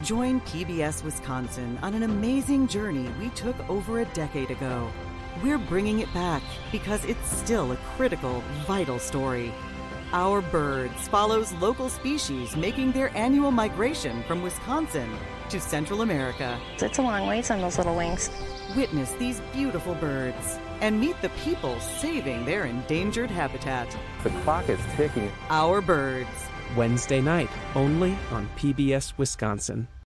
Join PBS Wisconsin on an amazing journey we took over a decade ago. We're bringing it back because it's still a critical, vital story. Our Birds follows local species making their annual migration from Wisconsin to Central America. It's a long ways on those little wings. Witness these beautiful birds and meet the people saving their endangered habitat. The clock is ticking. Our Birds. Wednesday night, only on PBS Wisconsin.